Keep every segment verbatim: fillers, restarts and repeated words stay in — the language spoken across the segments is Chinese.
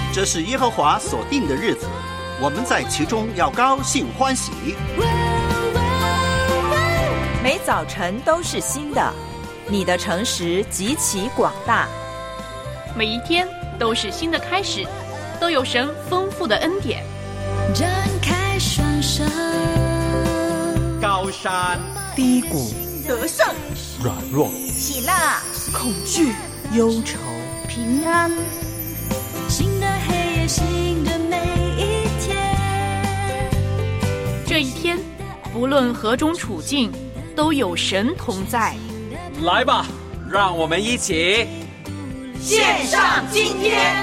这是耶和华所定的日子，我们在其中要高兴欢喜。 每早晨都是新的，你的诚实极其广大。 每一天都是新的开始，都有神丰富的恩典。 展开双手， 高山低谷， 得胜软弱， 喜乐恐惧忧愁， 平安。 新的黑夜，新的每一天。 这一天，不论何种处境，都有神同在。 来吧，让我们一起献上今天。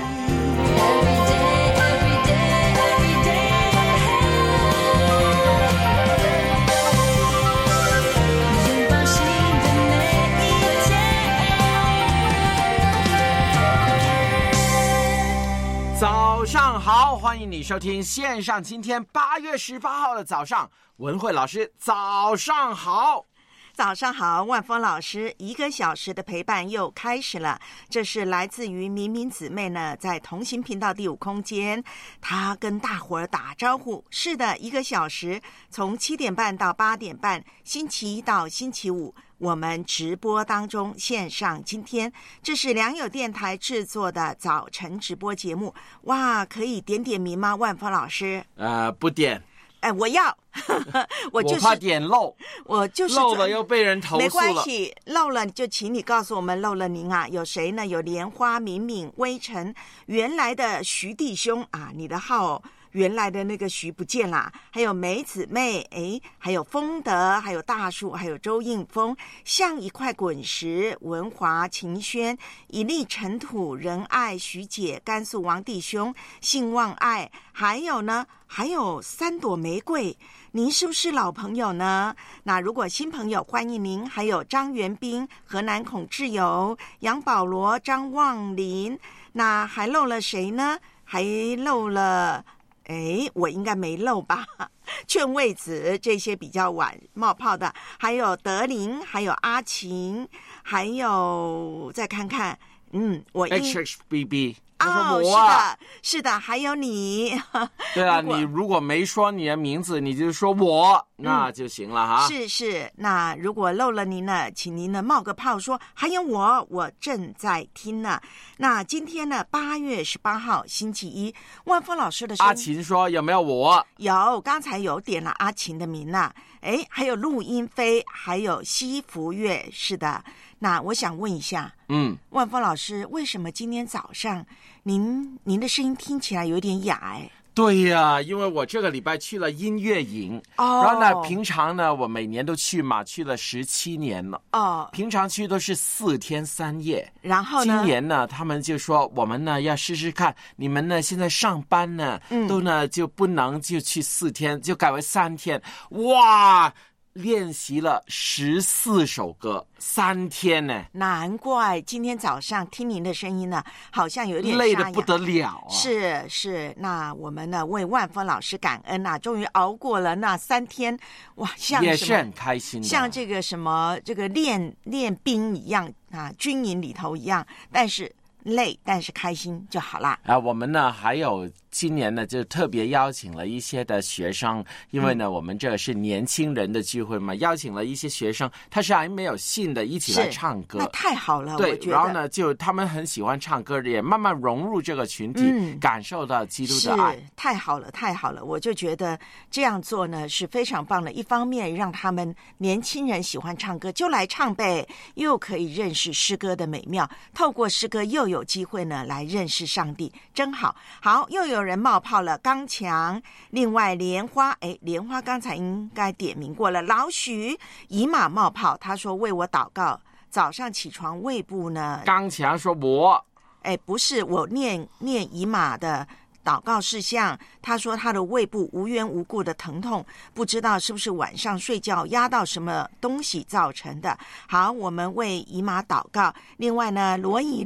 早上好，欢迎你收听线上今天八月十八号的早上，文慧老师早上好。 早上好，万峰老师，一个小时的陪伴又开始了。这是来自于明明姊妹呢，在同行频道第五空间，她跟大伙儿打招呼。是的，一个小时，从七点半到八点半，星期一到星期五，我们直播当中线上今天，这是良友电台制作的早晨直播节目。哇，可以点点名吗，万峰老师？ 呃，不点。 哎，我要，我就是我怕点漏， 我就是漏了又被人投诉了。 没关系，漏了就请你告诉我们漏了您啊，有谁呢？有莲花、敏敏、微尘，原来的徐弟兄啊，你的号原来的那个徐不见啦，还有梅姊妹，哎，还有丰德，还有大树，还有周应峰，像一块滚石，文华、秦轩，一粒尘土，仁爱、徐姐，甘肃王弟兄，信望爱，还有呢，还有三朵玫瑰。您是不是老朋友呢？那如果新朋友，欢迎您。还有张元斌、河南孔志友、杨保罗、张望林，那还漏了谁呢？还漏了。哎，我应该没漏吧？劝慰子这些比较晚冒泡的，还有德林，还有阿琴，还有再看看，嗯，我 H H B B。 哦，是的，是的，还有你。 对啊，你如果没说你的名字，你就说我，那就行了哈。 嗯、是是，那如果漏了您呢，请您呢冒个泡说，还有我，我正在听呢。那今天呢，八月十八号星期一，万峰老师的声音。 阿琴说有没有我？ 有，刚才有点了阿琴的名呐。哎，还有陆英飞，还有西福月，是的。那我想问一下， 嗯， 万峰老师，为什么今天早上您您的声音听起来有点哑？哎， 对呀，因为我这个礼拜去了音乐营， 哦， 然后呢，平常呢我每年都去嘛，去了十七年了， 哦， 平常去都是四天三夜， 然后呢， 今年呢，他们就说我们呢要试试看，你们呢现在上班呢，嗯，都呢就不能就去四天，就改为三天，哇！练习了十四首歌，三天呢。 难怪今天早上听您的声音呢，好像有点累得不得了啊！ 是是，那我们呢为万峰老师感恩啊，终于熬过了那三天，哇，像也是很开心的， 像这个什么这个练练兵一样啊，军营里头一样，但是累，但是开心就好啦。 啊，我们呢还有今年呢就特别邀请了一些的学生，因为呢、嗯、我们这是年轻人的聚会嘛，邀请了一些学生，他是还没有信的，一起来唱歌， 那太好了。 对， 我觉得然后呢就他们很喜欢唱歌，也慢慢融入这个群体，嗯、感受到基督的爱， 是太好了，太好了。我就觉得这样做呢是非常棒的，一方面让他们年轻人喜欢唱歌就来唱呗，又可以认识诗歌的美妙，透过诗歌又有机会呢来认识上帝，真好。好，又有人冒泡了，刚强，另外莲花，哎，莲花刚才应该点名过了，老许以马冒泡，他说为我祷告，早上起床胃部呢， 刚强说我， 哎，不是我念念以马的祷告事项，他说他的胃部无缘无故的疼痛，不知道是不是晚上睡觉压到什么东西造成的。好，我们为姨妈祷告。另外呢，罗以琳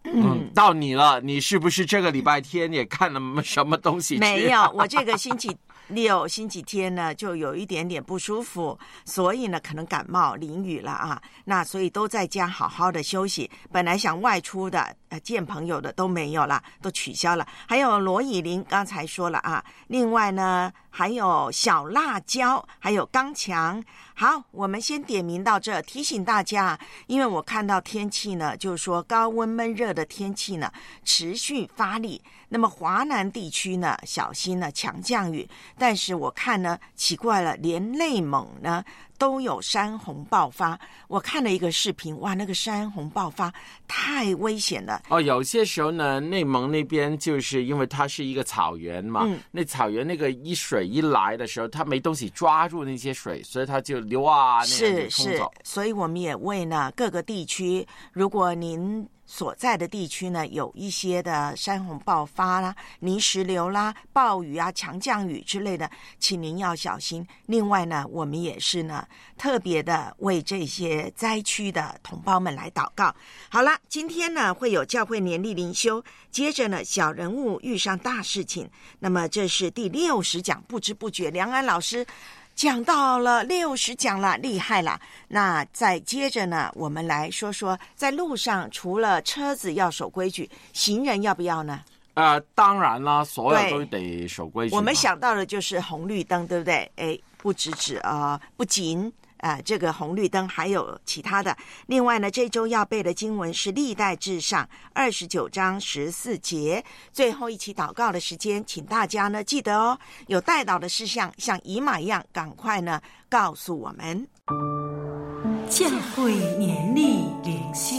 嗯，到你了，你是不是这个礼拜天也看了什么东西？ 没有，我这个星期六、星期天呢，就有一点点不舒服，所以呢，可能感冒、淋雨了啊。那所以都在家好好的休息。本来想外出的、呃见朋友的都没有了，都取消了。还有罗以琳刚才说了啊，另外呢，还有小辣椒，还有刚强。好，我们先点名到这，提醒大家，因为我看到天气呢，就是说高温闷热的天气呢持续发力，那么华南地区呢小心呢强降雨，但是我看呢奇怪了，连内蒙呢都有山洪爆发。我看了一个视频，哇，那个山洪爆发太危险了。 哦，有些时候呢，内蒙那边就是因为它是一个草原嘛， 嗯、 那草原那个一水一来的时候，它没东西抓住那些水，所以它就流啊那样就冲走。 是是，所以我们也为呢各个地区，如果您所在的地区呢有一些的山洪爆发啦、泥石流啦、暴雨啊、强降雨之类的，请您要小心。另外呢，我们也是呢特别的为这些灾区的同胞们来祷告。好了，今天呢会有教会年历灵修，接着呢小人物遇上大事情，那么这是第六十讲，不知不觉梁安老师讲到了六十讲了，厉害了。那再接着呢，我们来说说在路上除了车子要守规矩，行人要不要呢？ 呃，当然啦，所有都得守规矩。 我们想到的就是红绿灯，对不对？哎，不只指呃，不仅呃这个红绿灯，还有其他的。另外呢，这周要背的经文是历代志上二十九章十四节。最后一起祷告的时间，请大家呢记得哦，有代祷的事项，像以马一样，赶快呢告诉我们。 教会年历灵修，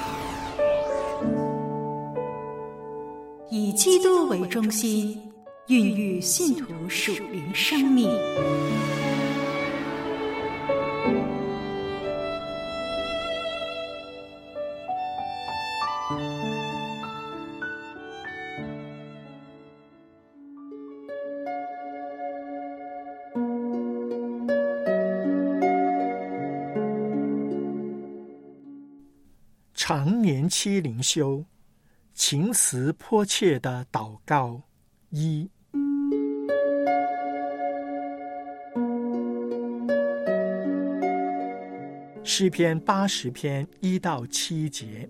以基督为中心，孕育信徒属灵生命。 常年期灵修，情思迫切的祷告一。诗篇八十篇一到七节。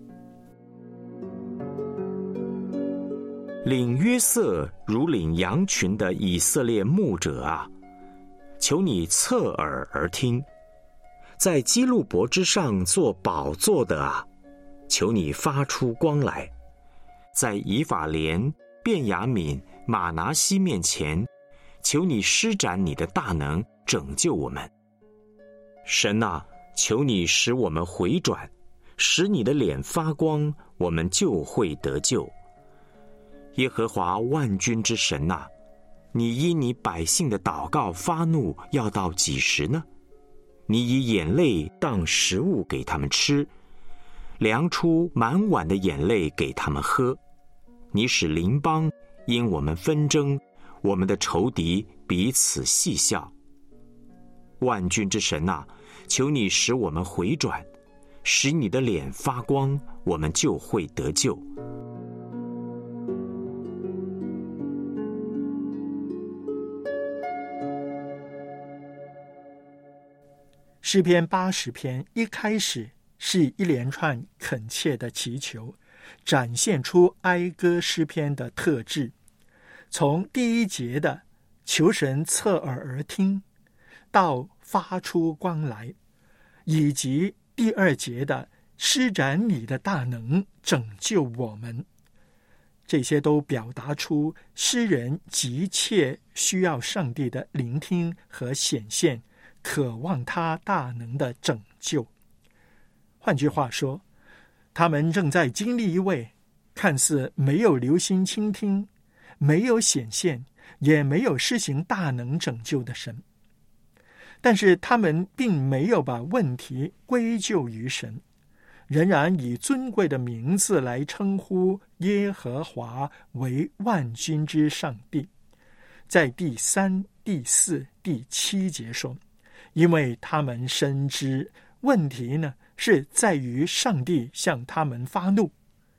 领约瑟如领羊群的以色列牧者啊，求你侧耳而听；在基路伯之上做宝座的啊，求你发出光来；在以法莲、便雅悯、马拿西面前，求你施展你的大能，拯救我们。神啊，求你使我们回转，使你的脸发光，我们就会得救。耶和华万军之神啊，你因你百姓的祷告发怒，要到几时呢？你以眼泪当食物给他们吃，量出满碗的眼泪给他们喝。你使邻邦因我们纷争，我们的仇敌彼此戏笑。万军之神啊，求你使我们回转，使你的脸发光，我们就会得救。 诗篇八十篇一开始是一连串恳切的祈求，展现出哀歌诗篇的特质。从第一节的求神侧耳而听，到发出光来，以及第二节的施展你的大能，拯救我们，这些都表达出诗人急切需要上帝的聆听和显现，渴望他大能的拯救。换句话说，他们正在经历一位看似没有留心倾听，没有显现，也没有施行大能拯救的神。但是他们并没有把问题归咎于神，仍然以尊贵的名字来称呼耶和华为万军之上帝。在第三、第四、第七节说，因为他们深知问题呢是在于上帝向他们发怒，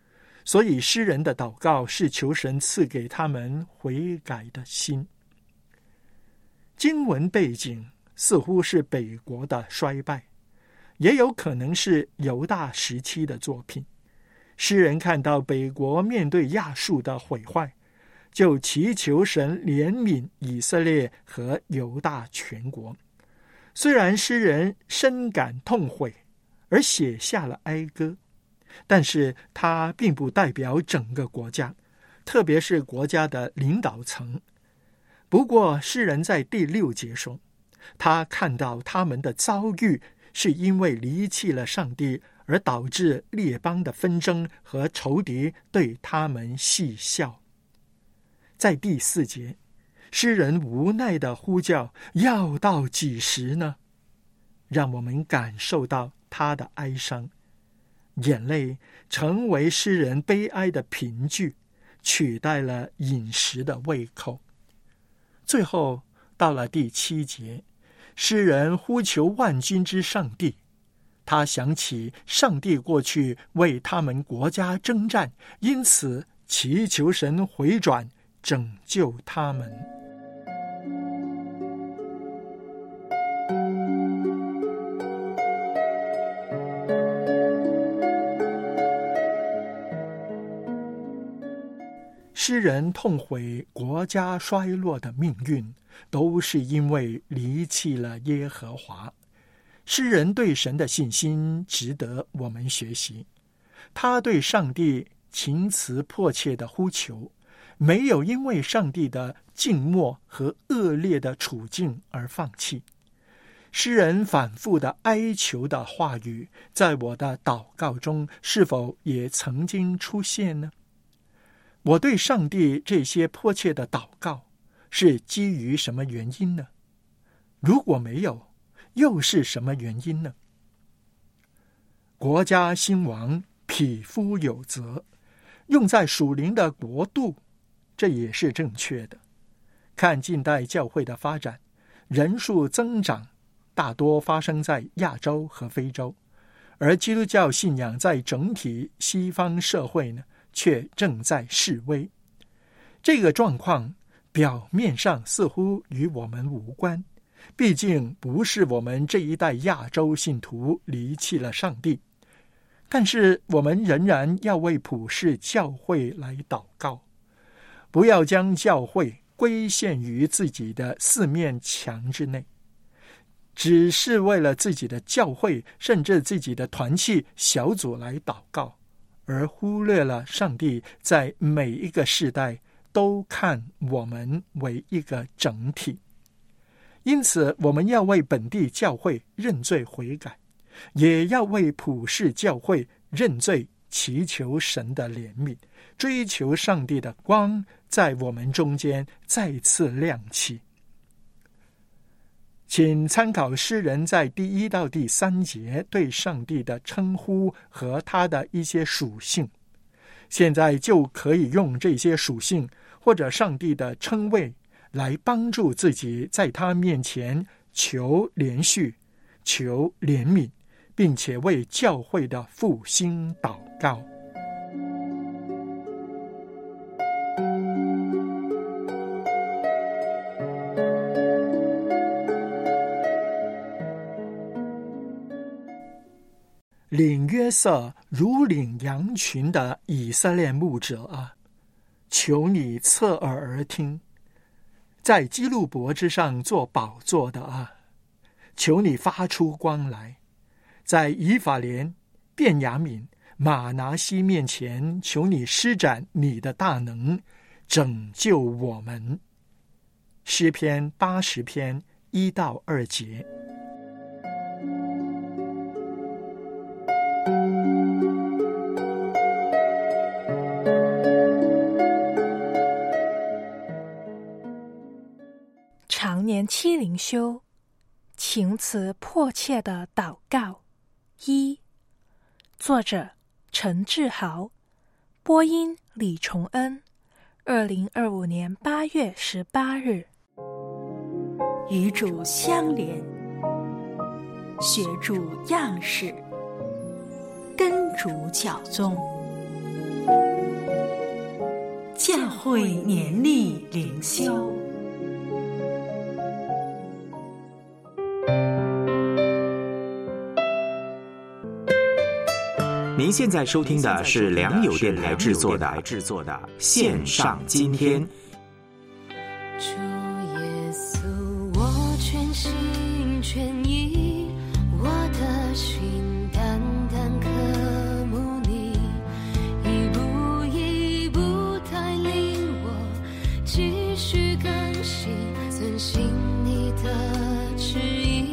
所以诗人的祷告是求神赐给他们悔改的心。经文背景似乎是北国的衰败，也有可能是犹大时期的作品。诗人看到北国面对亚述的毁坏，就祈求神怜悯以色列和犹大全国。虽然诗人深感痛悔而写下了哀歌，但是他并不代表整个国家，特别是国家的领导层。不过诗人在第六节说，他看到他们的遭遇是因为离弃了上帝，而导致列邦的纷争和仇敌对他们戏笑。在第四节，诗人无奈地呼叫，要到几时呢？让我们感受到他的哀伤，眼泪成为诗人悲哀的凭据，取代了饮食的胃口。最后到了第七节，诗人呼求万军之上帝，他想起上帝过去为他们国家征战，因此祈求神回转拯救他们。诗人痛悔国家衰落的命运，都是因为离弃了耶和华。诗人对神的信心值得我们学习，他对上帝情辞迫切的呼求，没有因为上帝的静默和恶劣的处境而放弃。诗人反复的哀求的话语，在我的祷告中是否也曾经出现呢？我对上帝这些迫切的祷告是基于什么原因呢？如果没有，又是什么原因呢？国家兴亡，匹夫有责，用在属灵的国度，这也是正确的。看近代教会的发展，人数增长大多发生在亚洲和非洲，而基督教信仰在整体西方社会呢，却正在式微。这个状况表面上似乎与我们无关，毕竟不是我们这一代亚洲信徒离弃了上帝，但是我们仍然要为普世教会来祷告，不要将教会归陷于自己的四面墙之内，只是为了自己的教会甚至自己的团契小组来祷告，而忽略了上帝在每一个世代都看我们为一个整体。因此我们要为本地教会认罪悔改，也要为普世教会认罪，祈求神的怜悯，追求上帝的光在我们中间再次亮起。请参考诗人在第一到第三节对上帝的称呼和他的一些属性，现在就可以用这些属性或者上帝的称谓来帮助自己在他面前求连续、求怜悯，并且为教会的复兴祷告。领约瑟如领羊群的以色列牧者啊，求你侧耳而听；在基路伯之上做宝座的啊，求你发出光来；在以法莲、便雅悯、马拿西面前，求你施展你的大能，拯救我们。诗篇八十篇一到二节。 常年期灵修，情辞迫切的祷告。一，作者陈志豪，播音李崇恩，二零二五年八月十八日。 与主相连，学主样式，跟主脚踪。 教会年历灵修。 您现在收听的是良友电台制作的制作的线上今天。 主耶稣，我全心全意，我的心单单渴慕你，一步一步带领我继续更新，遵行你的旨意。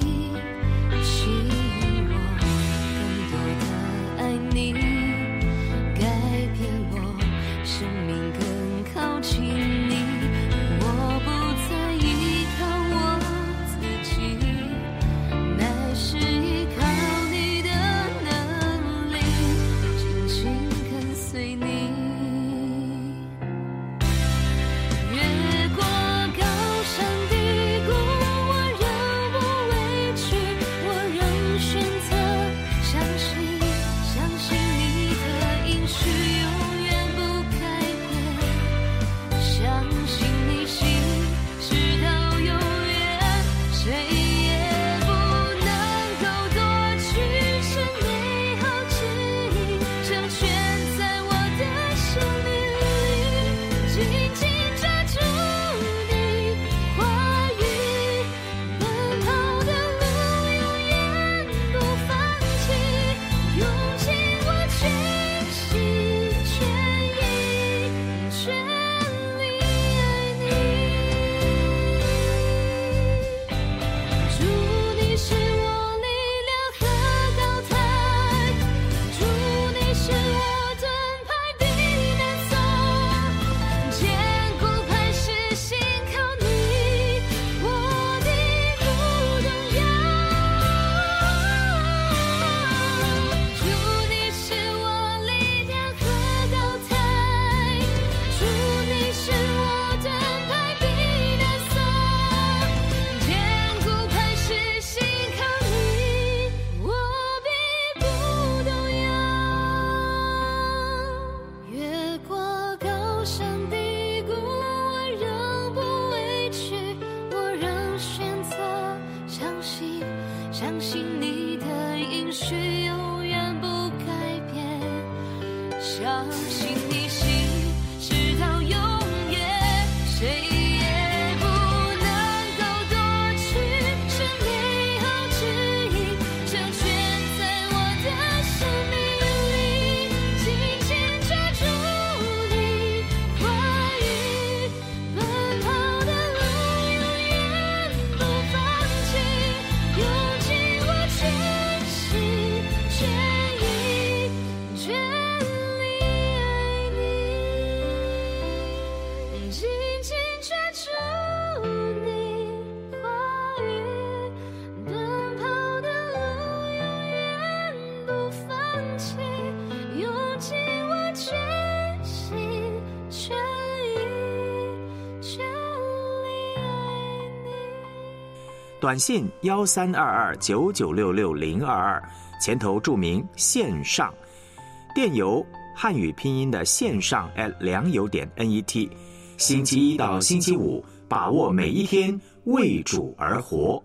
短信幺三二二九九六六零二二，前头注明线上，电邮汉语拼音的线上 at 良友点 net。星期一到星期五，把握每一天，为主而活。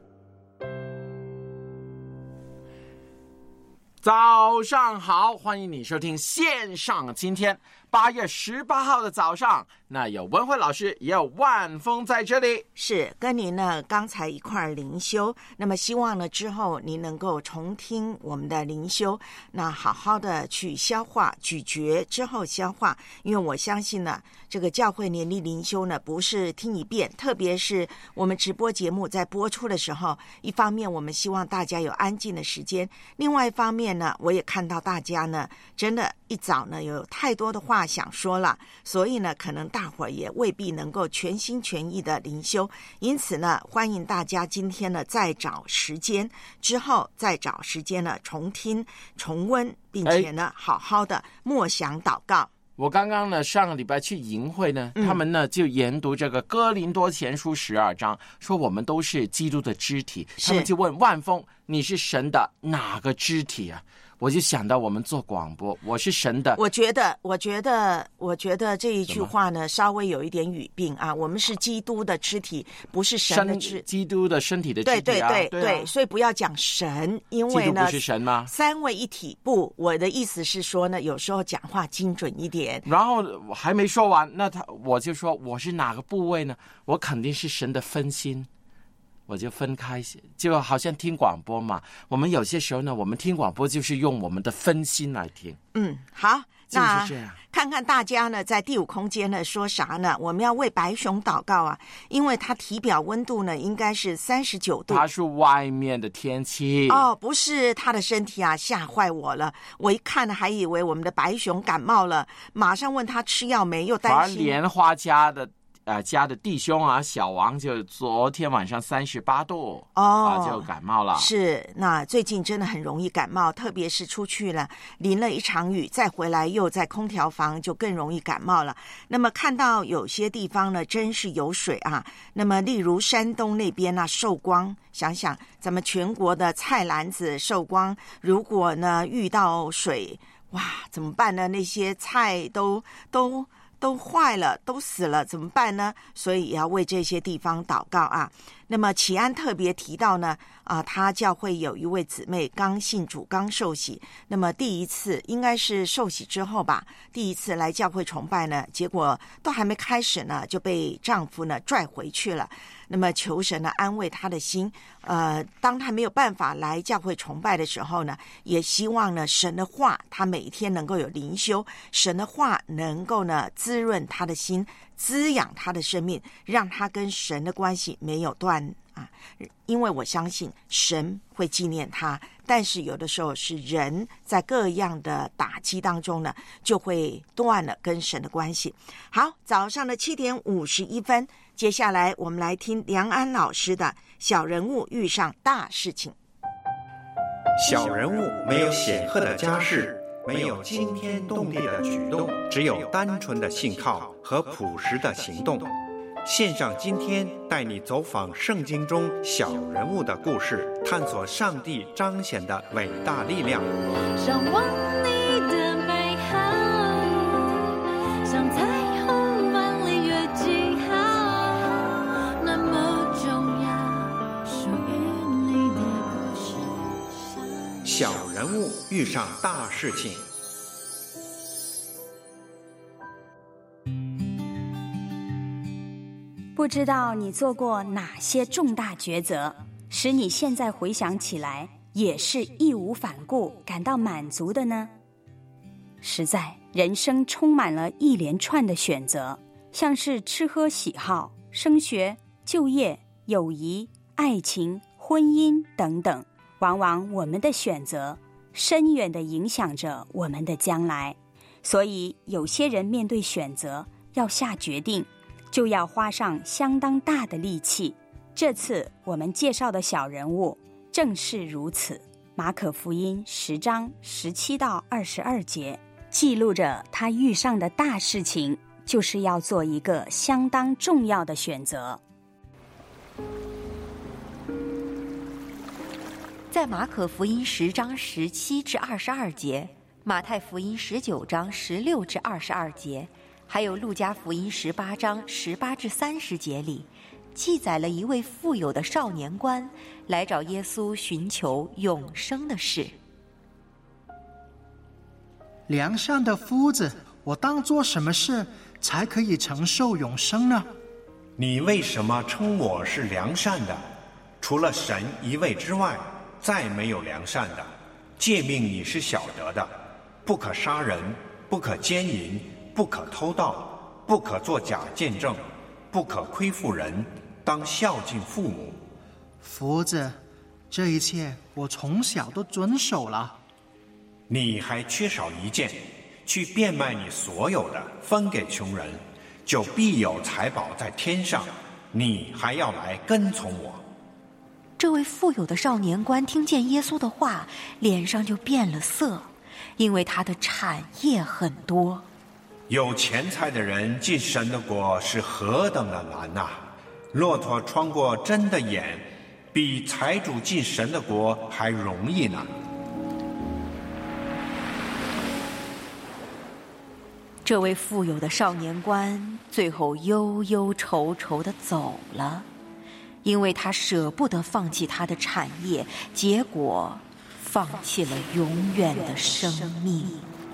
早上好，欢迎你收听线上今天八月十八号的早上，那有文慧老师，也有万峰在这里， 是跟您呢刚才一块灵修，那么希望呢之后您能够重听我们的灵修，那好好的去消化咀嚼之后消化，因为我相信呢这个教会年历灵修呢不是听一遍，特别是我们直播节目在播出的时候，一方面我们希望大家有安静的时间，另外一方面呢我也看到大家呢真的一早呢有太多的话想说了，所以呢可能大伙儿也未必能够全心全意的灵修，因此呢欢迎大家今天呢再找时间，之后再找时间呢重听重温，并且呢好好的默想祷告。 我刚刚呢上个礼拜去营会呢、嗯、他们呢就研读这个哥林多前书十二章，说我们都是基督的肢体，他们就问万峰，你是神的哪个肢体啊？ 我就想到我们做广播，我是神的。 我觉得，我觉得，我觉得这一句话呢，稍微有一点语病啊。我们是基督的肢体，不是神的肢， 基督的身体的肢体啊。 对对对对、啊， 所以不要讲神，因为呢， 基督不是神吗？ 三位一体。不，我的意思是说呢，有时候讲话精准一点。 然后我还没说完，那他我就说我是哪个部位呢？我肯定是神的分心。我就分开，就好像听广播嘛。我们有些时候呢，我们听广播就是用我们的分心来听。 嗯，好，那就是这样。 看看大家呢，在第五空间呢说啥呢？我们要为白熊祷告啊，因为它体表温度呢应该是三十九度。 它是外面的天气哦，不是它的身体啊，吓坏我了。我一看还以为我们的白熊感冒了，马上问他吃药没，又担心。 反而莲花家的。呃，家的弟兄啊，小王就昨天晚上三十八度哦、 啊，就感冒了。 是，那最近真的很容易感冒，特别是出去了淋了一场雨，再回来又在空调房，就更容易感冒了。那么看到有些地方呢，真是有水啊。那么例如山东那边啊，寿光，想想咱们全国的菜篮子寿光，如果呢遇到水，哇，怎么办呢？那些菜都都。都坏了，都死了，怎么办呢？所以也要为这些地方祷告啊。那么启安特别提到呢，啊，他教会有一位姊妹刚信主，刚受洗，那么第一次应该是受洗之后吧，第一次来教会崇拜呢，结果都还没开始呢，就被丈夫呢拽回去了。那么求神呢安慰他的心，呃，当他没有办法来教会崇拜的时候呢，也希望呢神的话他每一天能够有灵修，神的话能够呢滋润他的心，滋养他的生命，让他跟神的关系没有断啊。因为我相信神会纪念他，但是有的时候是人在各样的打击当中呢，就会断了跟神的关系。好，早上的七点五十一分，接下来我们来听梁安老师的小人物遇上大事情。 小人物没有显赫的家世，没有惊天动地的举动，只有单纯的信靠和朴实的行动。线上今天带你走访圣经中小人物的故事，探索上帝彰显的伟大力量。 向往你的美好，像彩虹万里越记号，那么重要，属于你的故事。 小人物遇上大事情。 不知道你做过哪些重大抉择，使你现在回想起来也是义无反顾感到满足的呢？实在人生充满了一连串的选择，像是吃喝喜好、升学、就业、友谊、爱情、婚姻等等，往往我们的选择深远地影响着我们的将来。所以有些人面对选择要下决定，就要花上相当大的力气。这次我们介绍的小人物正是如此。马可福音十章十七到二十二节记录着他遇上的大事情，就是要做一个相当重要的选择。 在马可福音十章十七至二十二节，马太福音十九章十六至二十二节，还有路加福音十八章十八至三十节里，记载了一位富有的少年官来找耶稣寻求永生的事。 良善的夫子，我当做什么事才可以承受永生呢？ 你为什么称我是良善的？除了神一位之外，再没有良善的。诫命你是晓得的，不可杀人，不可奸淫，不可偷盗，不可作假见证，不可亏负人，当孝敬父母。 夫子，这一切我从小都遵守了。 你还缺少一件，去变卖你所有的，分给穷人，就必有财宝在天上。你还要来跟从我。 这位富有的少年官听见耶稣的话，脸上就变了色，因为他的产业很多。 有钱财的人进神的国是何等的难呐、啊！骆驼穿过针的眼，比财主进神的国还容易呢。 这位富有的少年官最后忧忧愁愁地走了，因为他舍不得放弃他的产业，结果放弃了永远的生命。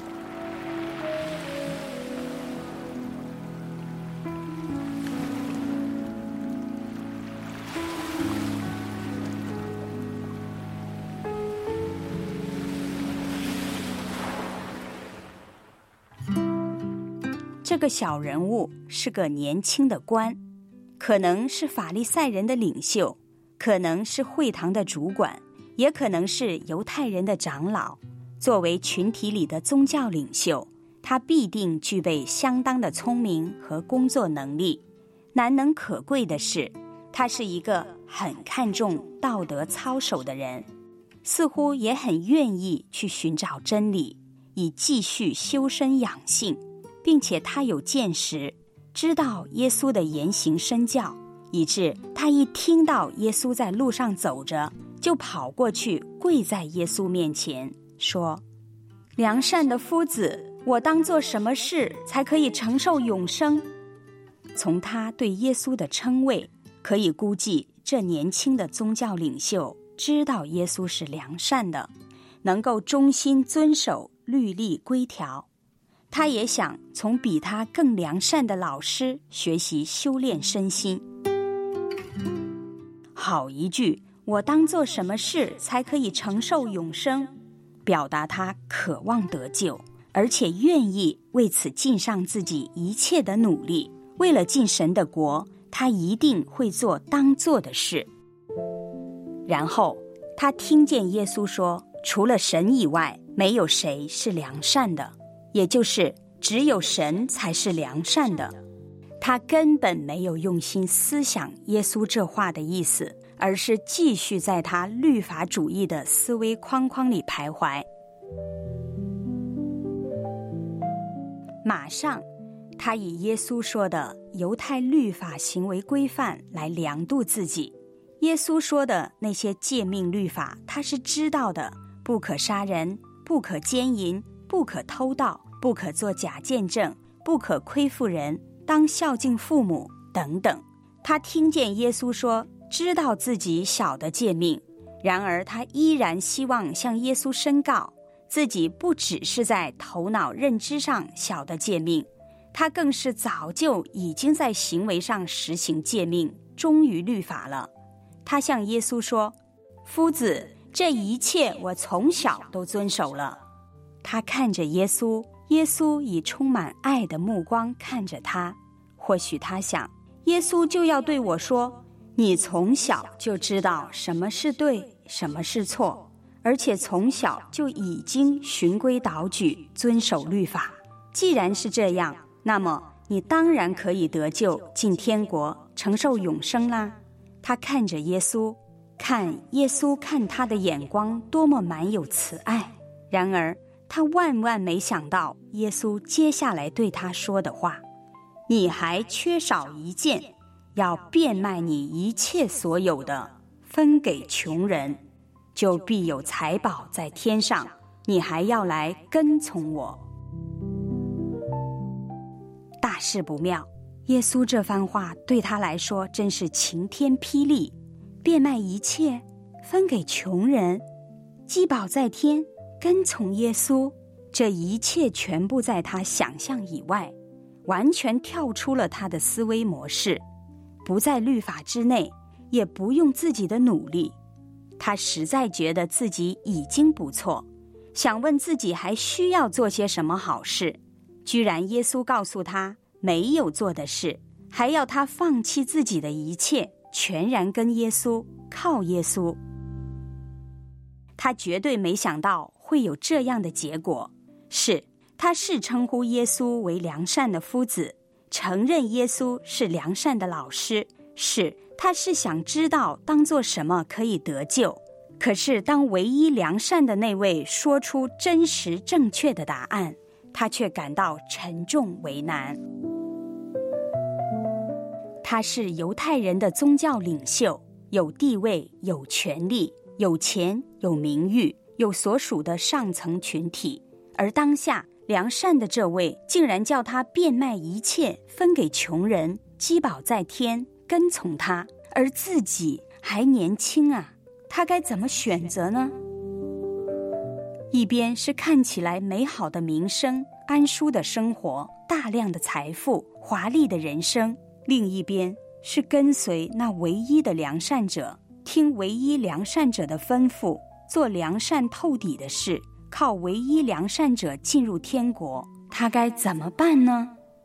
这个小人物是个年轻的官，可能是法利赛人的领袖，可能是会堂的主管，也可能是犹太人的长老。作为群体里的宗教领袖，他必定具备相当的聪明和工作能力。难能可贵的是，他是一个很看重道德操守的人，似乎也很愿意去寻找真理，以继续修身养性，并且他有见识，知道耶稣的言行身教，以致他一听到耶稣在路上走着，就跑过去跪在耶稣面前，说：良善的夫子，我当做什么事才可以承受永生？从他对耶稣的称谓，可以估计这年轻的宗教领袖知道耶稣是良善的，能够忠心遵守律例规条。他也想从比他更良善的老师学习修炼身心。好一句我当做什么事才可以承受永生，表达他渴望得救，而且愿意为此尽上自己一切的努力。为了进神的国，他一定会做当做的事。然后他听见耶稣说，除了神以外，没有谁是良善的，也就是只有神才是良善的。他根本没有用心思想耶稣这话的意思，而是继续在他律法主义的思维框框里徘徊。马上他以耶稣说的犹太律法行为规范来量度自己。耶稣说的那些诫命律法他是知道的，不可杀人，不可奸淫，不可偷盗，不可作假见证，不可亏负人，当孝敬父母等等。他听见耶稣说知道自己晓得诫命，然而他依然希望向耶稣申告自己不只是在头脑认知上晓得诫命，他更是早就已经在行为上实行诫命，忠于律法了。他向耶稣说，夫子，这一切我从小都遵守了。他看着耶稣，耶稣以充满爱的目光看着他。或许他想，耶稣就要对我说，你从小就知道什么是对，什么是错，而且从小就已经循规蹈矩，遵守律法。既然是这样，那么你当然可以得救，进天国，承受永生啦。他看着耶稣，看耶稣看他的眼光多么满有慈爱。然而他万万没想到耶稣接下来对他说的话，你还缺少一件，要变卖你一切所有的，分给穷人，就必有财宝在天上，你还要来跟从我。大事不妙，耶稣这番话对他来说真是晴天霹雳。变卖一切，分给穷人，积宝在天，跟从耶稣，这一切全部在他想象以外，完全跳出了他的思维模式，不在律法之内，也不用自己的努力。他实在觉得自己已经不错，想问自己还需要做些什么好事。居然耶稣告诉他没有做的事，还要他放弃自己的一切，全然跟耶稣，靠耶稣。他绝对没想到会有这样的结果。是，他是称呼耶稣为良善的夫子，承认耶稣是良善的老师，是，他是想知道当做什么可以得救。可是当唯一良善的那位说出真实正确的答案，他却感到沉重为难。他是犹太人的宗教领袖，有地位，有权力，有钱，有名誉，有所属的上层群体。而当下良善的这位竟然叫他变卖一切，分给穷人，积宝在天，跟从他，而自己还年轻啊，他该怎么选择呢？一边是看起来美好的名声、安舒的生活、大量的财富、华丽的人生，另一边是跟随那唯一的良善者，听唯一良善者的吩咐，做良善透底的事，靠唯一良善者进入天国，他该怎么办呢？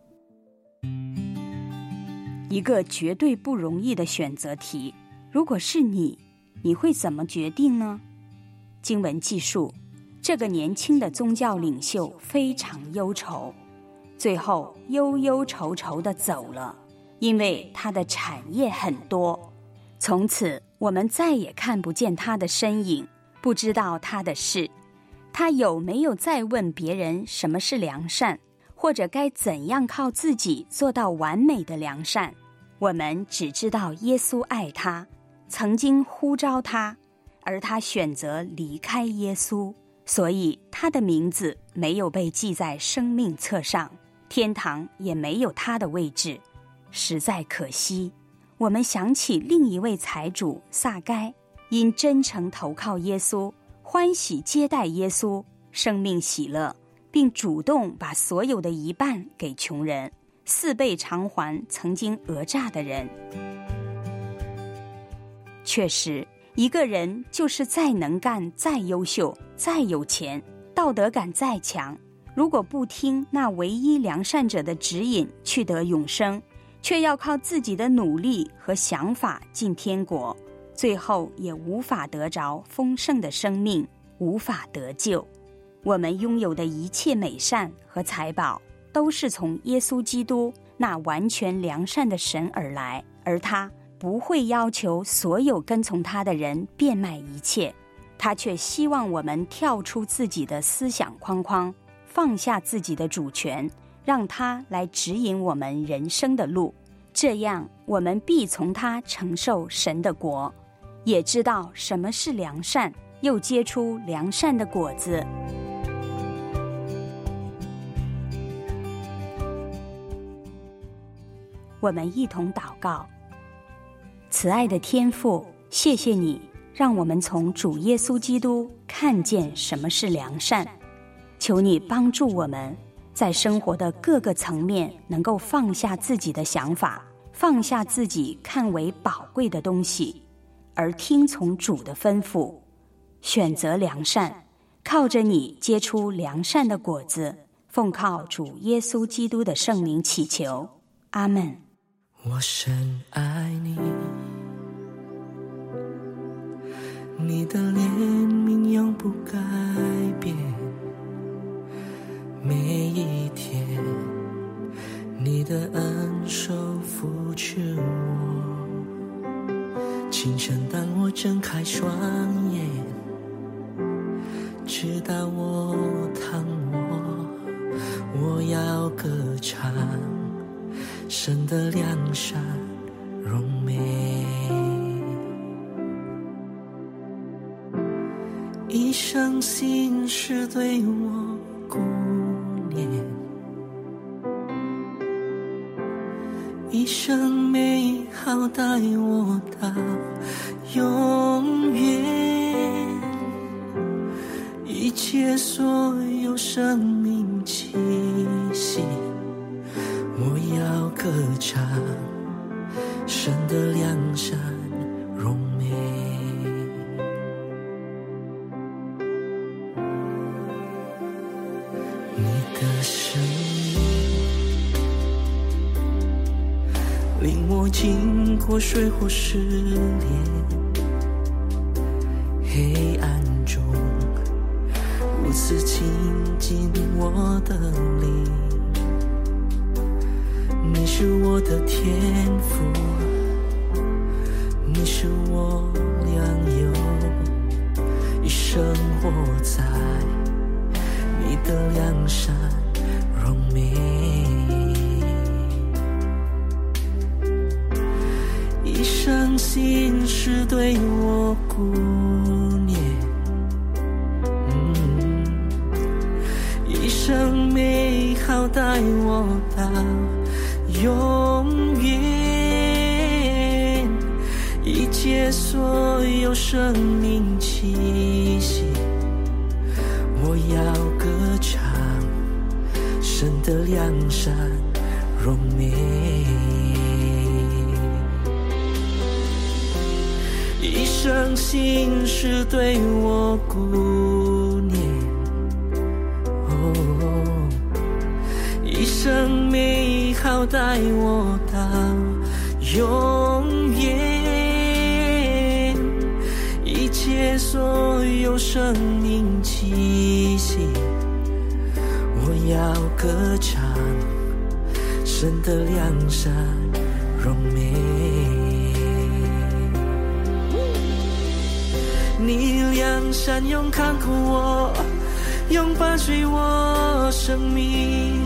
一个绝对不容易的选择题，如果是你，你会怎么决定呢？经文记述，这个年轻的宗教领袖非常忧愁，最后忧忧愁愁地走了，因为他的产业很多。从此我们再也看不见他的身影，不知道他的事。他有没有再问别人什么是良善，或者该怎样靠自己做到完美的良善？我们只知道耶稣爱他，曾经呼召他，而他选择离开耶稣，所以他的名字没有被记在生命册上，天堂也没有他的位置，实在可惜。我们想起另一位财主撒该，因真诚投靠耶稣，欢喜接待耶稣，生命喜乐，并主动把所有的一半给穷人，四倍偿还曾经讹诈的人。确实，一个人就是再能干、再优秀、再有钱，道德感再强，如果不听那唯一良善者的指引去得永生，却要靠自己的努力和想法进天国，最后也无法得着丰盛的生命，无法得救。我们拥有的一切美善和财宝，都是从耶稣基督那完全良善的神而来，而他不会要求所有跟从他的人变卖一切，他却希望我们跳出自己的思想框框，放下自己的主权，让他来指引我们人生的路，这样我们必从他承受神的国，也知道什么是良善，又结出良善的果子。我们一同祷告。慈爱的天父，谢谢你让我们从主耶稣基督看见什么是良善，求你帮助我们在生活的各个层面能够放下自己的想法，放下自己看为宝贵的东西，而听从主的吩咐，选择良善，靠着你结出良善的果子，奉靠主耶稣基督的圣名祈求，阿们。 我深爱你，你的怜悯永不改变，每一天你的恩手扶持我，清晨当我睁开双眼，直到我躺卧，我要歌唱神的良善荣美，一生心事对我顾念，一生美好带我到永远，一切所有生命气息，我要歌唱神的良善荣美。你的声音领我经过水火试炼，黑暗中如此亲近我的灵，你是我的天父，你是我良友，一生活在你的良善荣美，一生心事对我顾念，嗯，一生美带我到永远，一切所有生命气息，我要歌唱神的良善荣美。一生心事对我顾念，哦，一生美好带我到永远，一切所有生命气息，我要歌唱神的良善荣美。你良善永看顾我，永伴随我生命，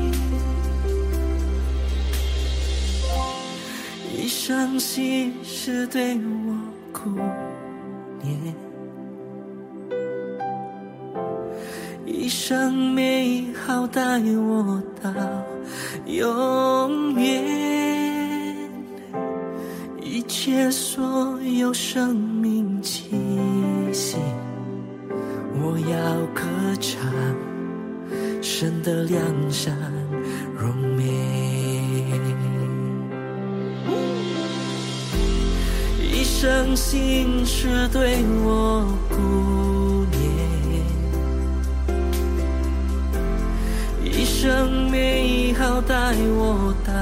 一生心事对我顾念，一生美好带我到永远，一切所有生命气息，我要歌唱神的良善荣美。一生心事对我顾念，一生美好带我到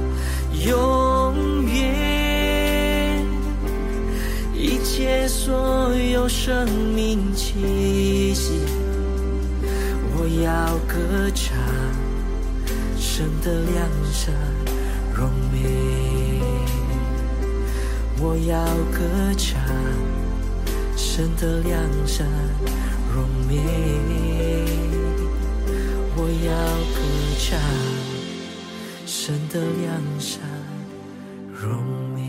永远，一切所有生命气息，我要歌唱神的良善荣美，我要歌唱神的良善荣美，我要歌唱神的良善荣美。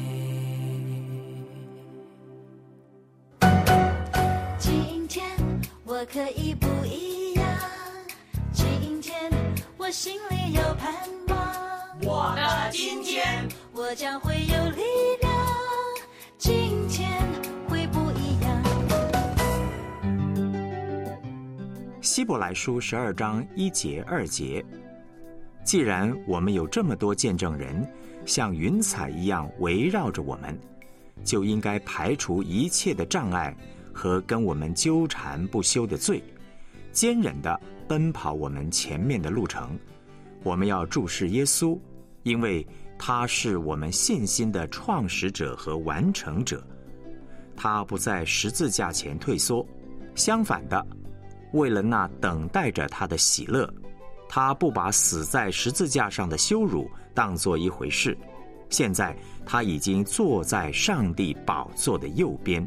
今天我可以不一样，今天我心里有盼望， 我的今天我将会有力量，今天会不一样。 希伯来书十二章一节二节，既然我们有这么多见证人，像云彩一样围绕着我们，就应该排除一切的障碍和跟我们纠缠不休的罪，坚忍地奔跑我们前面的路程。我们要注视耶稣，因为他是我们信心的创始者和完成者。他不在十字架前退缩，相反的，为了那等待着他的喜乐，他不把死在十字架上的羞辱当作一回事。现在他已经坐在上帝宝座的右边。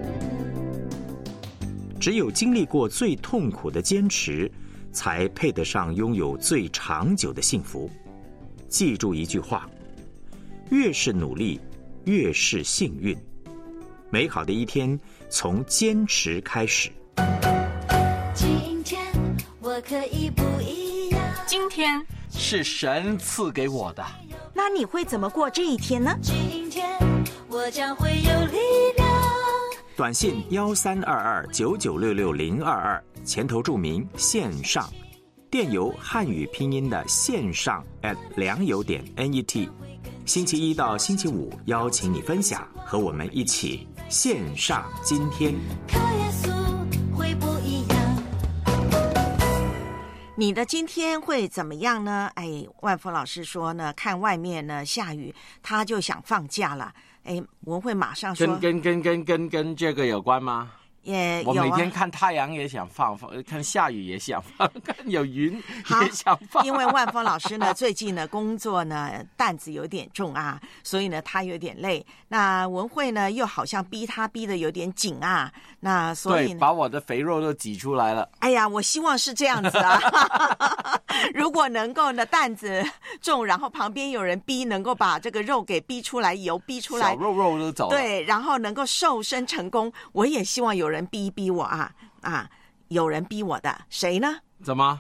只有经历过最痛苦的坚持，才配得上拥有最长久的幸福。记住一句话，越是努力，越是幸运。美好的一天从坚持开始。 今天我可以不一样， 今天是神赐给我的。 那你会怎么过这一天呢？ 今天我将会有力量。 短信幺三二二九九六六零二二，前头注明线上，电邮汉语拼音的线上 at 良友点 net。星期一到星期五邀请你分享，和我们一起线上今天。 靠耶稣会不一样。 你的今天会怎么样呢？哎，万福老师说呢，看外面呢下雨，他就想放假了。哎，文慧马上说， 跟跟跟跟跟跟这个有关吗？ 也有、啊、 我每天看太阳也想放放，看下雨也想放，看有云也想放。 因为万峰老师呢，最近呢工作呢担子有点重啊，所以呢他有点累。那文慧呢又好像逼他逼得有点紧啊，那所以呢对，把我的肥肉都挤出来了。 哎呀，我希望是这样子啊。如果能够呢担子重，然后旁边有人逼，能够把这个肉给逼出来，油逼出来， 小肉肉都走了。 对，然后能够瘦身成功，我也希望有人逼逼我啊啊！有人逼我的，谁呢？ 怎么？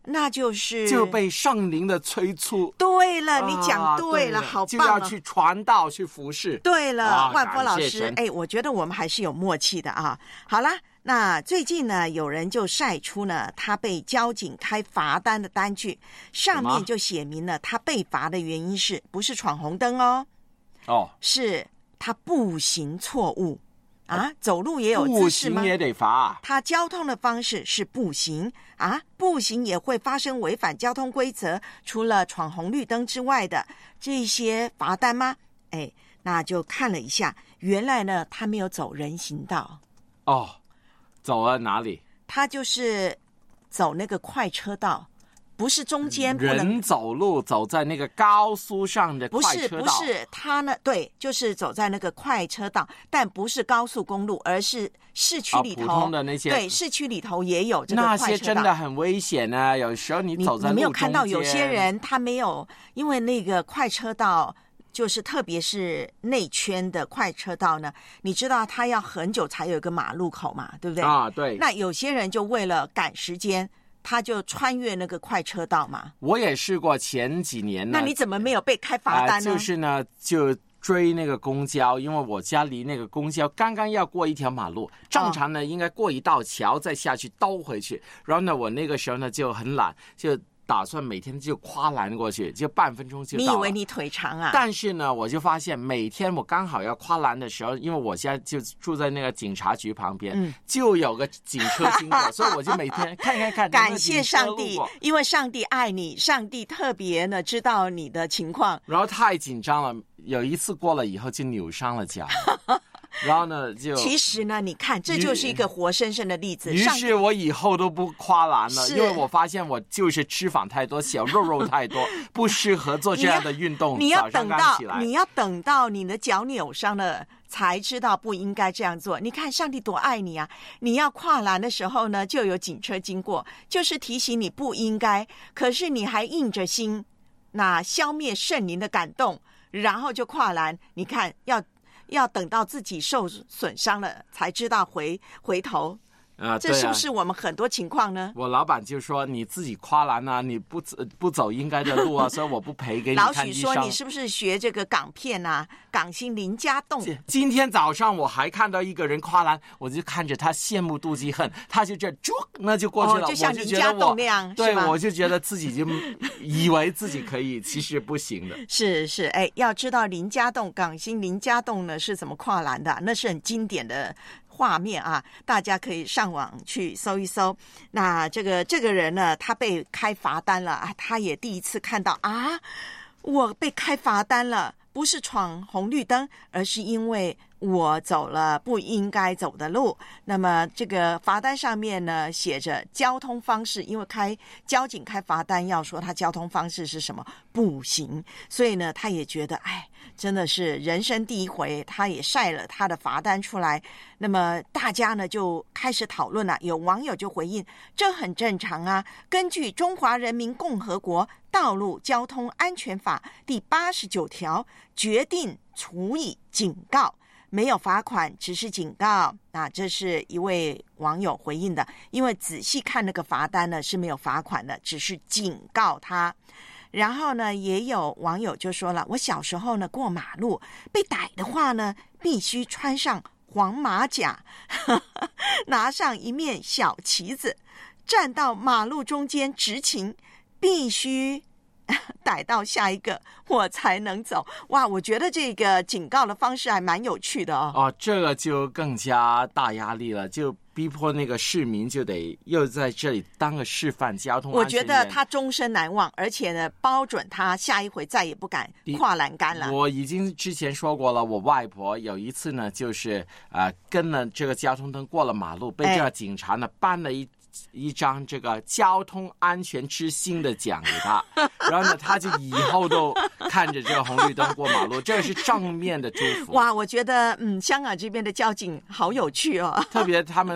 那就是就被圣灵的催促。 对了，你讲对了， 啊、 好棒、哦！ 就要去传道，去服侍。 对了， 啊、 万波老师，哎，我觉得我们还是有默契的啊。好啦，那最近呢，有人就晒出呢，他被交警开罚单的单据，上面就写明了他被罚的原因是不是闯红灯哦？哦，是他步行错误。啊，走路也有姿势吗？ 步行也得罚。 他交通的方式是步行啊，步行也会发生违反交通规则，除了闯红绿灯之外的这些罚单吗？哎，那就看了一下，原来呢，他没有走人行道。 哦，走了哪里？ 他就是走那个快车道。不是中间不能人走路走在那个高速上的快车道， 不是不是，他呢对，就是走在那个快车道，但不是高速公路，而是市区里头、 哦、普通的那些， 对，市区里头也有这个快车道， 那些真的很危险啊！有时候你走在路中间， 你, 你没有看到有些人他没有，因为那个快车道就是特别是内圈的快车道呢，你知道他要很久才有一个马路口嘛，对不对？ 啊，对。 那有些人就为了赶时间。他就穿越那个快车道嘛。 我也试过前几年呢。 那你怎么没有被开罚单呢？ 呃、就是呢，就追那个公交，因为我家离那个公交刚刚要过一条马路，正常呢、哦、应该过一道桥再下去兜回去。然后呢，我那个时候呢就很懒，就打算每天就跨栏过去，就半分钟就到了。 你以为你腿长啊？ 但是呢，我就发现每天我刚好要跨栏的时候，因为我现在就住在那个警察局旁边，嗯、就有个警车经过，所以我就每天看看看。 感谢上帝，因为上帝爱你，上帝特别呢知道你的情况。 然后太紧张了，有一次过了以后就扭伤了脚。然后呢，就其实呢，你看，这就是一个活生生的例子。 于是我以后都不跨栏了，因为我发现我就是脂肪太多，小肉肉太多，不适合做这样的运动。 你要等到你要等到你的脚扭伤了，才知道不应该这样做。你看，上帝多爱你啊！你要跨栏的时候呢，就有警车经过，就是提醒你不应该，可是你还硬着心，那消灭圣灵的感动，然后就跨栏。你看要。要等到自己受损伤了才知道回回头啊， 这是不是我们很多情况呢？ 我老板就说你自己跨栏啊，你不不走应该的路啊，所以我不赔给你看医生。 老许说你是不是学这个港片啊？港星林家栋。 今天早上我还看到一个人跨栏，我就看着他羡慕妒忌恨，他就这啾那就过去了， 哦、就像林家栋那样， 对，我就觉得自己就以为自己可以，其实不行的。 是是，哎，要知道林家栋港星林家栋呢是怎么跨栏的，那是很经典的。画面啊，大家可以上网去搜一搜。那这个这个人呢，他被开罚单了啊，他也第一次看到啊，我被开罚单了，不是闯红绿灯，而是因为我走了不应该走的路。那么这个罚单上面呢写着交通方式，因为开交警开罚单要说他交通方式是什么，步行，所以呢他也觉得哎，真的是人生第一回，他也晒了他的罚单出来。那么大家呢就开始讨论了，有网友就回应，这很正常啊，根据中华人民共和国道路交通安全法第八十九条决定处以警告，没有罚款，只是警告。那这是一位网友回应的，因为仔细看那个罚单呢是没有罚款的，只是警告他。然后呢，也有网友就说了，我小时候呢过马路被逮的话呢，必须穿上黄马甲，呵呵，拿上一面小旗子，站到马路中间执勤，必须逮到下一个我才能走。哇，我觉得这个警告的方式还蛮有趣的哦。 哦，这个就更加大压力了，就逼迫那个市民就得又在这里当个示范交通安全员。 我觉得他终身难忘，而且呢，包准他下一回再也不敢跨栏杆了。 我已经之前说过了，我外婆有一次呢，就是呃跟了这个交通灯过了马路，被这个警察呢颁了一。一张这个交通安全之星的奖给他，然后呢，他就以后都看着这个红绿灯过马路，这个是正面的祝福。 哇，我觉得嗯，香港这边的交警好有趣哦， 特别他们很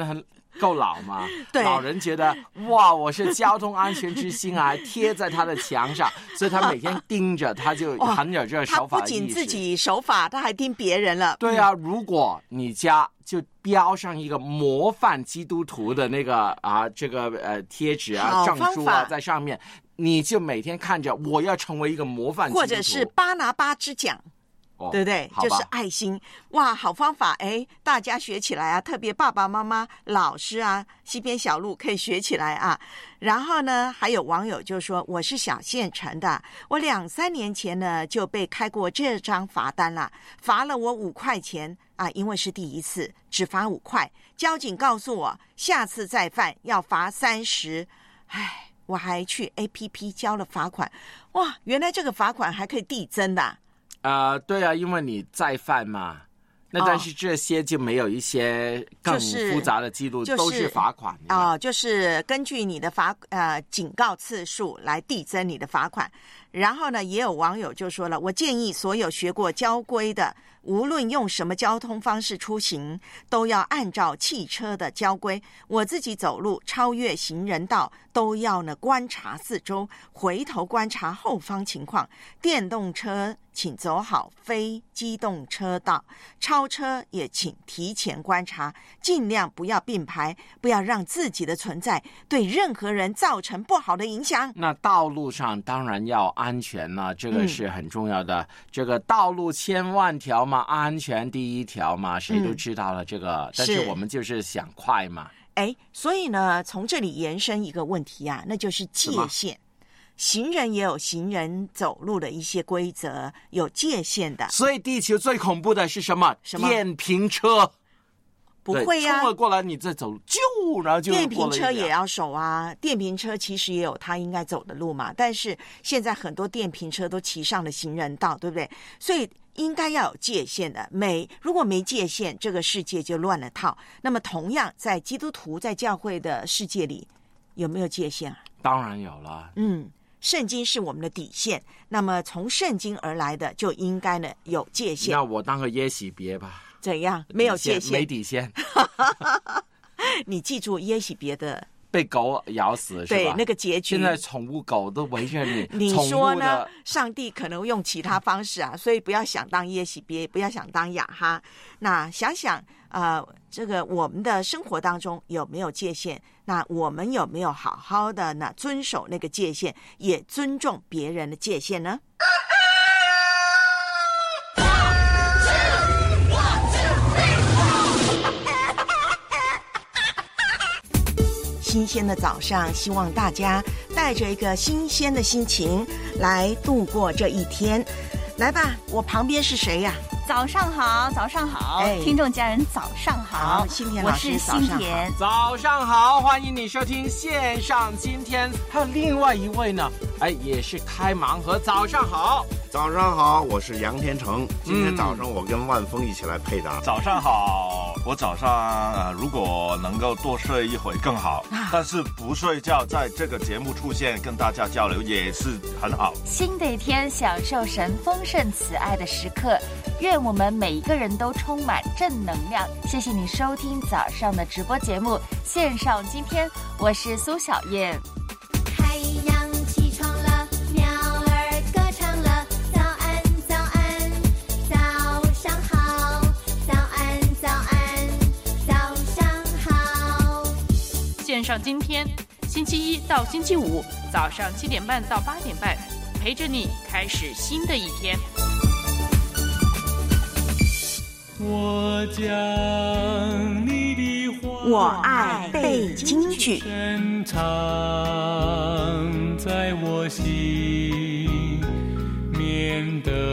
够老吗？ 对， 老人觉得哇，我是交通安全之星啊，贴在他的墙上，所以他每天盯着，他就很有这个守法意识。 他不仅自己守法，他还盯别人了。 对啊，如果你家就标上一个模范基督徒的那个啊，这个呃贴纸啊、证书啊在上面，你就每天看着我要成为一个模范基督徒， 或者是巴拿巴之奖。对不对？就是爱心，哇，好方法哎，大家学起来啊！特别爸爸妈妈、老师啊，西边小路可以学起来啊。然后呢，还有网友就说：“我是小县城的，我两三年前呢就被开过这张罚单了，罚了我五块钱啊，因为是第一次，只罚五块。交警告诉我，下次再犯要罚三十。唉，我还去 A P P 交了罚款。哇，原来这个罚款还可以递增的。” 啊、呃，对啊，因为你再犯嘛，那但是这些就没有一些更复杂的记录， 就是、 都是罚款哦、呃，就是根据你的罚呃警告次数来递增你的罚款。然后呢，也有网友就说了，我建议所有学过交规的，无论用什么交通方式出行，都要按照汽车的交规。我自己走路超越行人道，都要呢观察四周，回头观察后方情况。电动车请走好非机动车道，超车也请提前观察，尽量不要并排，不要让自己的存在对任何人造成不好的影响。 那道路上当然要安全了，这个是很重要的、嗯、这个道路千万条嘛，安全第一条嘛，谁都知道了这个、嗯、但是我们就是想快嘛。 哎，所以呢从这里延伸一个问题啊，那就是界限。行人也有行人走路的一些规则，有界限的。 所以地球最恐怖的是什么？ 什么？ 电瓶车。 不会呀、啊， 冲了过来你再走，就然后就电瓶车也要守啊。电瓶车其实也有它应该走的路嘛，但是现在很多电瓶车都骑上了行人道，对不对？所以应该要有界限的。没如果没界限，这个世界就乱了套。那么同样在基督徒在教会的世界里有没有界限啊？ 当然有了。 嗯，圣经是我们的底线，那么从圣经而来的就应该呢有界限。 那我当个耶洗别吧。 怎样？没有界限， 没底线。 你记住耶洗别的被狗咬死是吧？ 对，那个结局。 现在宠物狗都围着你。 你说呢？上帝可能用其他方式啊，所以不要想当耶洗别，不要想当亚哈。那想想呃，这个我们的生活当中有没有界限？那我们有没有好好的呢遵守那个界限，也尊重别人的界限呢？新鲜的早上，希望大家带着一个新鲜的心情来度过这一天。来吧，我旁边是谁呀、 啊？早上好，早上好，哎、听众家人早上好， 好新田老师， 我是新田， 早上好，欢迎你收听线上今天。还有另外一位呢，哎，也是开盲盒。早上好， 早上好，我是杨天成。今天早上我跟万峰一起来配搭。 嗯、早上好，我早上呃如果能够多睡一会更好，啊、但是不睡觉，在这个节目出现跟大家交流也是很好。 新的一天，享受神丰盛慈爱的时刻。愿我们每一个人都充满正能量。谢谢你收听早上的直播节目线上今天，我是苏小燕。 太阳起床了，鸟儿歌唱了，早安早安，早上好，早安早安，早上好。 线上今天，星期一到星期五早上七点半到八点半，陪着你开始新的一天。 我将你的话， 我爱背京剧， 深藏在我心，免得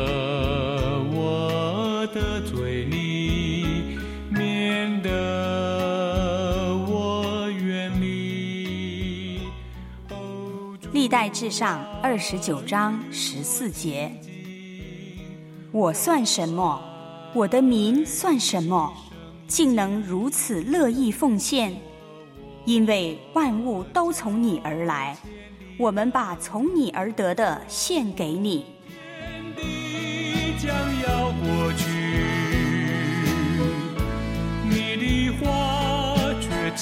我的嘴里，免得我远离。 历代志上二十九章十四节，我算什么？我的民算什么，竟能如此乐意奉献？因为万物都从你而来，我们把从你而得的献给你。 天地将要过去，你的话却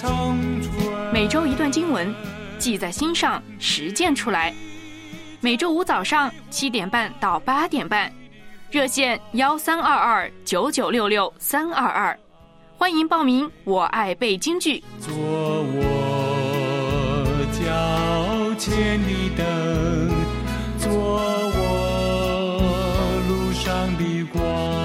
周一段经文，记在心上，实践出来。每周五早上七点半到八点半，热线幺三二二九九六六三二二，欢迎报名。我爱背京剧。 做我脚前的灯，做我路上的光。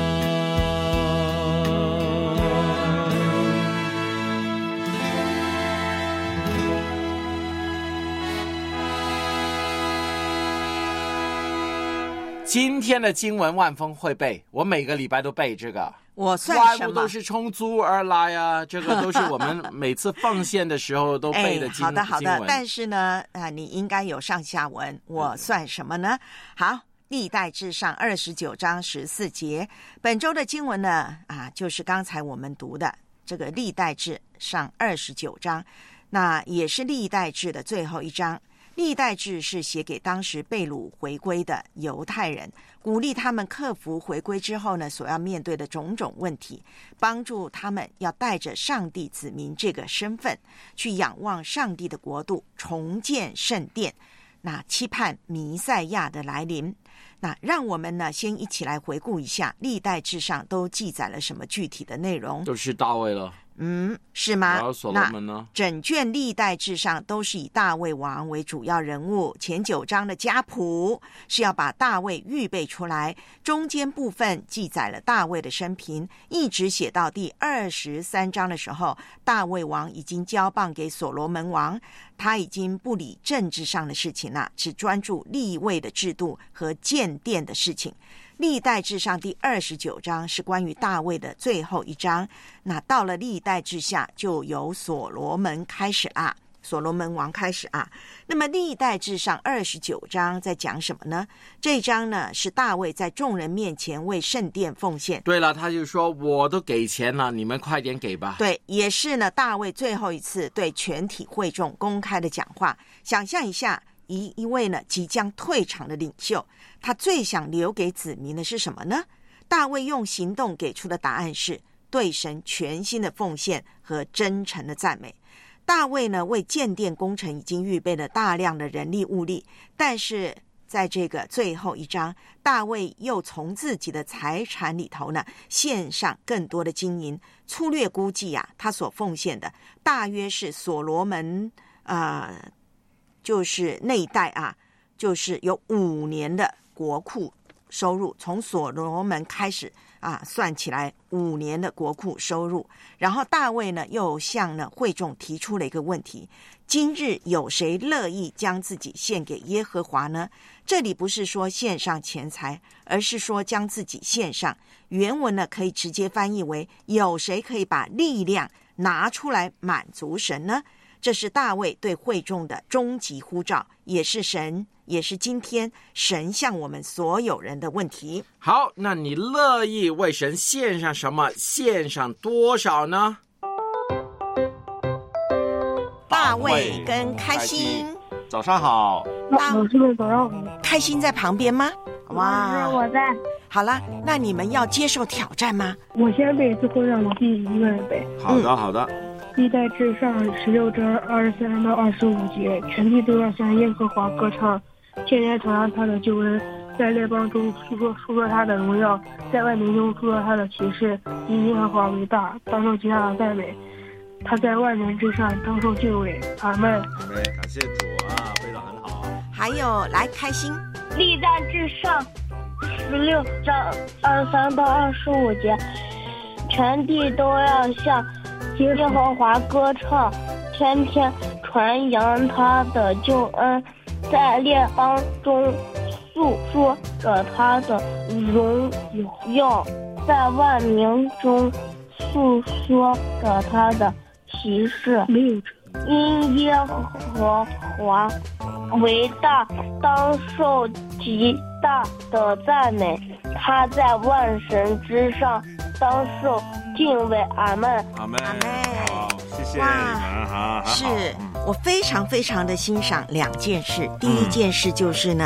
今天的经文万峰会背，我每个礼拜都背这个。 我算什么？ 万物都是从主而来啊，这个都是我们每次奉献的时候都背的经、 哎、好的好的， 经但是呢，啊，你应该有上下文，我算什么呢？好，历代志上二十九章十四节，本周的经文呢，啊，就是刚才我们读的这个历代志上二十九章，那也是历代志的最后一章。历代志是写给当时被掳回归的犹太人，鼓励他们克服回归之后呢所要面对的种种问题，帮助他们要带着上帝子民这个身份去仰望上帝的国度，重建圣殿，那期盼弥赛亚的来临。那让我们呢先一起来回顾一下历代志上都记载了什么具体的内容。 都是大卫了。 嗯，是吗？ 然后所罗门呢？ 整卷历代志上都是以大卫王为主要人物。前九章的家谱是要把大卫预备出来，中间部分记载了大卫的生平，一直写到第二十三章的时候，大卫王已经交棒给所罗门王，他已经不理政治上的事情了，只专注立位的制度和建殿的事情。历代志上第二十九章是关于大卫的最后一章，那到了历代志下就由所罗门开始啦，所罗门王开始啊。那么历代志上二十九章在讲什么呢？这一章呢是大卫在众人面前为圣殿奉献。 对了，他就说我都给钱了，你们快点给吧。 对，也是呢大卫最后一次对全体会众公开的讲话。想象一下，一一位呢即将退场的领袖，他最想留给子民的是什么呢？大卫用行动给出的答案是对神全心的奉献和真诚的赞美。大卫呢为建殿工程已经预备了大量的人力物力，但是在这个最后一章，大卫又从自己的财产里头呢献上更多的金银。粗略估计啊，他所奉献的大约是所罗门呃就是那一代啊，就是有五年的国库收入，从所罗门开始啊，算起来五年的国库收入。然后大卫呢，又向呢会众提出了一个问题：今日有谁乐意将自己献给耶和华呢？这里不是说献上钱财，而是说将自己献上。原文呢可以直接翻译为：有谁可以把力量拿出来满足神呢？这是大卫对会众的终极呼召，也是神，也是今天神向我们所有人的问题。 好，那你乐意为神献上什么？献上多少呢？ 大卫跟开心， 早上好。 老师们早上好。开心在旁边吗？哇， 我在。 好了，那你们要接受挑战吗？ 我先背，最后让我弟弟一个人背。 好的，好的。 历代志上十六章二十三到二十五节，全地都要向耶和华歌唱，天天传扬他的救恩，在列邦中述说述说他的荣耀，在万民中述说他的启示。以耶和华为大，当受极大的赞美。他在万人之上，当受敬畏。阿门。 阿门，感谢主啊，背得很好。 还有来开心， 历代志上十六章二十三到二十五节，全地都要向耶和华歌唱，天天传扬他的救恩，在列邦中诉说着他的荣耀，在万民中诉说着他的启示。因耶和华为大，当受极大的赞美。他在万神之上，当受敬畏。阿们。 阿们。好，谢谢你们。好， 是我非常非常的欣赏两件事。第一件事就是呢，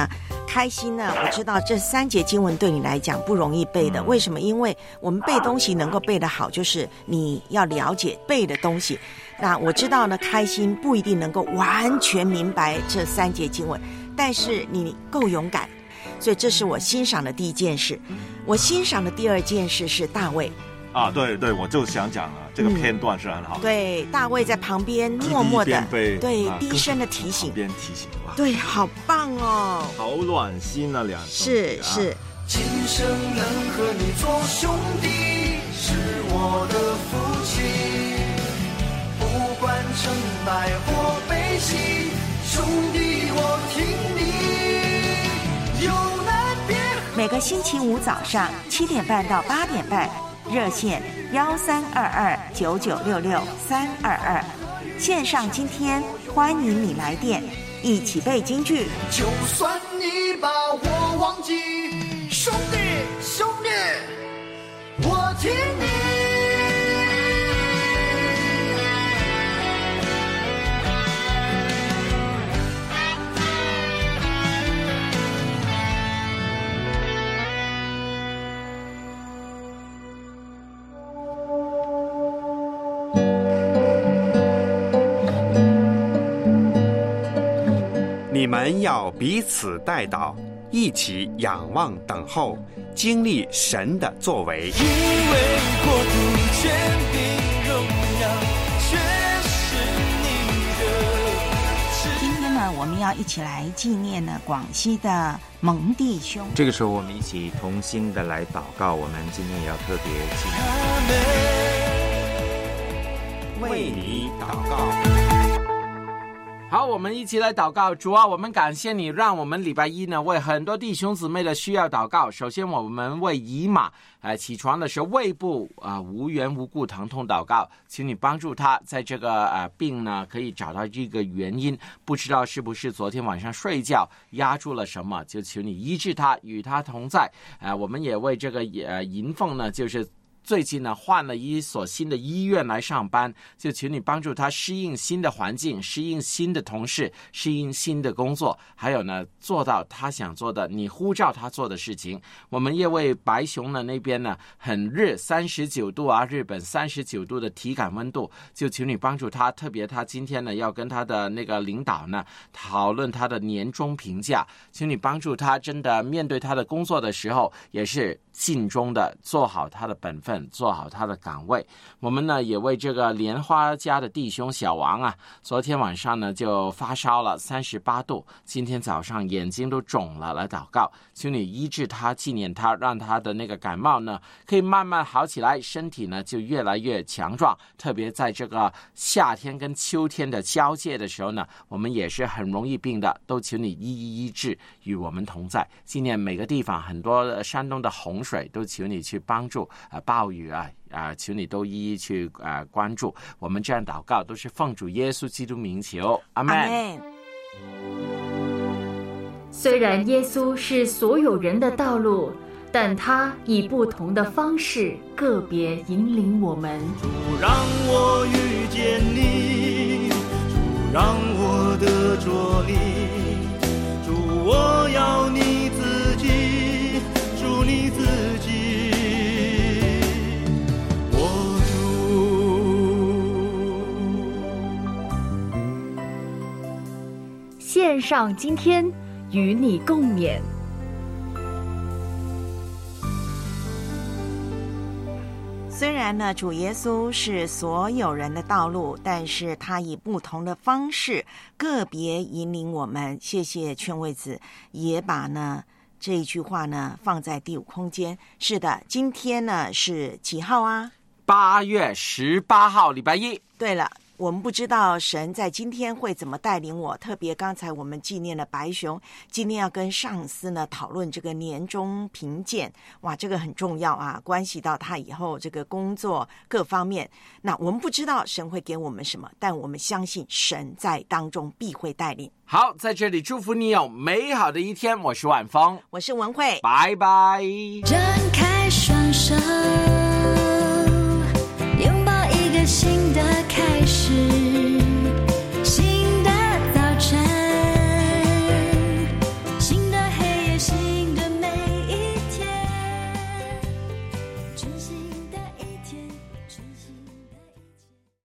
开心呢，我知道这三节经文对你来讲不容易背的。为什么？因为我们背东西能够背得好，就是你要了解背的东西。那我知道呢，开心不一定能够完全明白这三节经文，但是你够勇敢，所以这是我欣赏的第一件事。我欣赏的第二件事是大卫。 啊，对对，我就想讲啊，这个片段是很好的。 嗯、对，大卫在旁边默默的， 对， 低声的提醒， 边提醒，哇， 对，好棒哦， 好暖心啊，两是是。 今生能和你做兄弟，是我的福气。不管成败或悲喜，兄弟我挺你。有难别。 每个星期五早上七点半到八点半。热线幺三二二九九六六三二二，线上今天欢迎你来电，一起背京剧。 就算你把我忘记，兄弟兄弟，我挺你。 你们要彼此代祷，一起仰望等候，经历神的作为。 因为国度、权柄、荣耀，全是你的。 今天呢，我们要一起来纪念呢广西的蒙弟兄。 这个时候，我们一起同心的来祷告。我们今天也要特别纪念，为你祷告。 好，我们一起来祷告。主啊，我们感谢你，让我们礼拜一呢为很多弟兄姊妹的需要祷告。首先，我们为姨妈呃起床的时候胃部啊、呃、无缘无故疼痛祷告，请你帮助他在这个呃病呢可以找到这个原因，不知道是不是昨天晚上睡觉压住了什么，就求你医治他，与他同在。呃，我们也为这个呃银凤呢，就是最近呢换了一所新的医院来上班，就请你帮助他适应新的环境，适应新的同事，适应新的工作，还有呢做到他想做的，你呼召他做的事情。我们也为白熊呢那边呢很热，三十九度啊，日本三十九度的体感温度，就请你帮助他，特别他今天呢要跟他的那个领导呢讨论他的年终评价，请你帮助他真的面对他的工作的时候也是尽忠的做好他的本分，做好他的岗位。我们呢也为这个莲花家的弟兄小王啊，昨天晚上呢就发烧了三十八度，今天早上眼睛都肿了，来祷告，请你医治他，纪念他，让他的那个感冒呢可以慢慢好起来，身体呢就越来越强壮。特别在这个夏天跟秋天的交界的时候呢，我们也是很容易病的，都请你一一医治，与我们同在。今年每个地方很多山东的洪水都求你去帮助，呃，暴雨啊啊、呃，求你都一一去呃关注。我们这样祷告都是奉主耶稣基督名求，阿们。 虽然耶稣是所有人的道路，但他以不同的方式个别引领我们。 主让我遇见你，主让我得着你，主我要你自己，主你自己，我主。线上今天与你共勉。 虽然呢，主耶稣是所有人的道路，但是他以不同的方式个别引领我们。谢谢劝慰子也把呢这一句话呢放在第五空间。是的，今天呢是几号啊？ 八月十八号，礼拜一。 对了，我们不知道神在今天会怎么带领我，特别刚才我们纪念了白熊，今天要跟上司呢讨论这个年终评鉴，哇，这个很重要啊，关系到他以后这个工作各方面。那我们不知道神会给我们什么，但我们相信神在当中必会带领。 好，在这里祝福你有美好的一天。我是晚风， 我是文慧， 拜拜。 张开双手，拥抱一个新的开始。